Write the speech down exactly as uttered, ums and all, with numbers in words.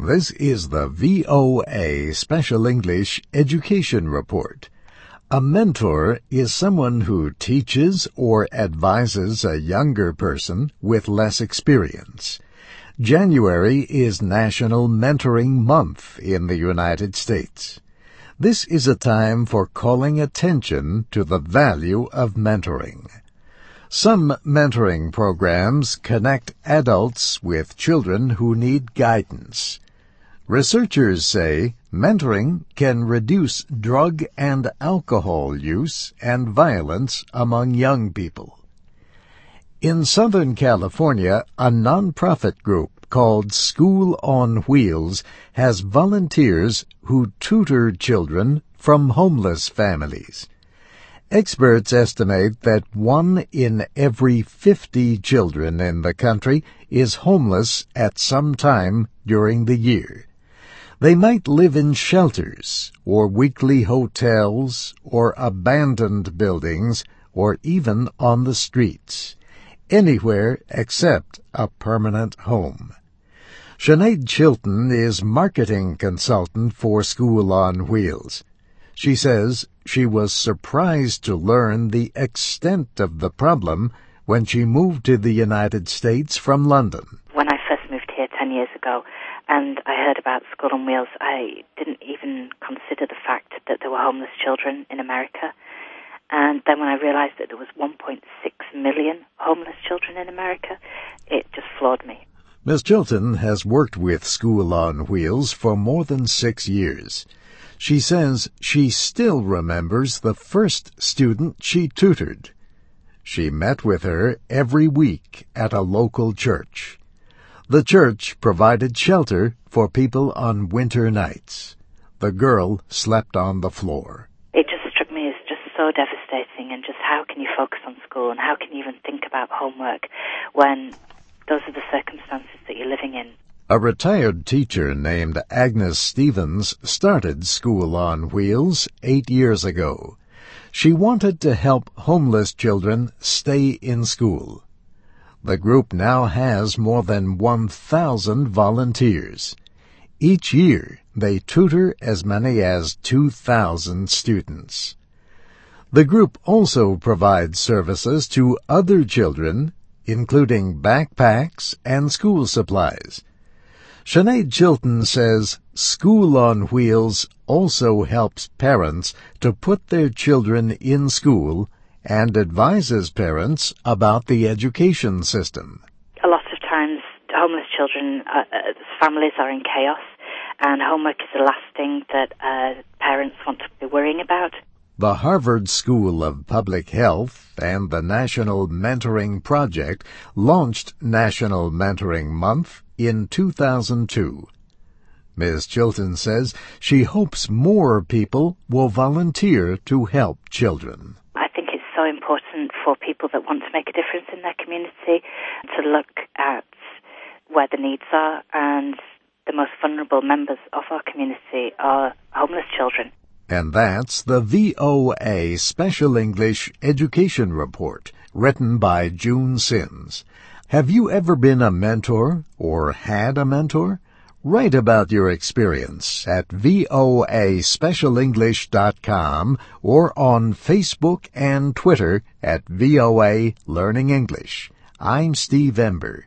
This is the V O A Special English Education Report. A mentor is someone who teaches or advises a younger person with less experience. January is National Mentoring Month in the United States. This is a time for calling attention to the value of mentoring. Some mentoring programs connect adults with children who need guidance. Researchers say mentoring can reduce drug and alcohol use and violence among young people. In Southern California, a nonprofit group called School on Wheels has volunteers who tutor children from homeless families. Experts estimate that one in every fifty children in the country is homeless at some time during the year. They might live in shelters, or weekly hotels, or abandoned buildings, or even on the streets. Anywhere except a permanent home. Sinead Chilton is marketing consultant for School on Wheels. She says she was surprised to learn the extent of the problem when she moved to the United States from London. When I first moved here ten years ago and I heard about School on Wheels, I didn't even consider the fact that there were homeless children in America. And then when I realized that there was one point six million homeless children in America, it just floored me. Miz Chilton has worked with School on Wheels for more than six years. She says she still remembers the first student she tutored. She met with her every week at a local church. The church provided shelter for people on winter nights. The girl slept on the floor. It just struck me as just so devastating, and just how can you focus on school and how can you even think about homework when those are the circumstances that you're living in. A retired teacher named Agnes Stevens started School on Wheels eight years ago. She wanted to help homeless children stay in school. The group now has more than one thousand volunteers. Each year, they tutor as many as two thousand students. The group also provides services to other children, including backpacks and school supplies. Sinead Chilton says School on Wheels also helps parents to put their children in school and advises parents about the education system. A lot of times, homeless children, uh, uh, families are in chaos, and homework is the last thing that uh, parents want to be worrying about. The Harvard School of Public Health and the National Mentoring Project launched National Mentoring Month in two thousand two. Miz Chilton says she hopes more people will volunteer to help children. I think it's so important for people that want to make a difference in their community to look at where the needs are, and the most vulnerable members of our community are homeless children. And that's the V O A Special English Education Report, written by June Sims. Have you ever been a mentor or had a mentor? Write about your experience at voa special english dot com or on Facebook and Twitter at V O A Learning English. I'm Steve Ember.